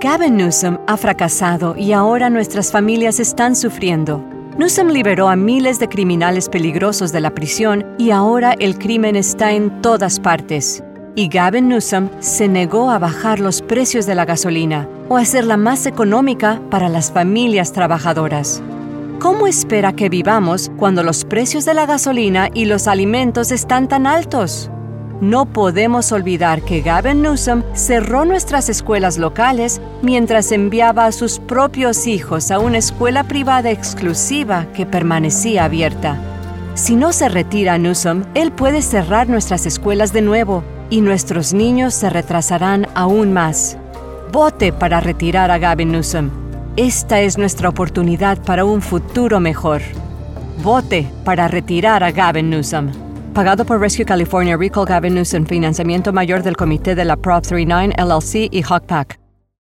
Gavin Newsom ha fracasado y ahora nuestras familias están sufriendo. Newsom liberó a miles de criminales peligrosos de la prisión y ahora el crimen está en todas partes. Y Gavin Newsom se negó a bajar los precios de la gasolina o hacerla más económica para las familias trabajadoras. ¿Cómo espera que vivamos cuando los precios de la gasolina y los alimentos están tan altos? No podemos olvidar que Gavin Newsom cerró nuestras escuelas locales mientras enviaba a sus propios hijos a una escuela privada exclusiva que permanecía abierta. Si no se retira Newsom, él puede cerrar nuestras escuelas de nuevo y nuestros niños se retrasarán aún más. Vote para retirar a Gavin Newsom. Esta es nuestra oportunidad para un futuro mejor. Vote para retirar a Gavin Newsom. Pagado por Rescue California, Recall Gavin Newsom, financiamiento mayor del comité de la Prop 39, LLC y HawkPack.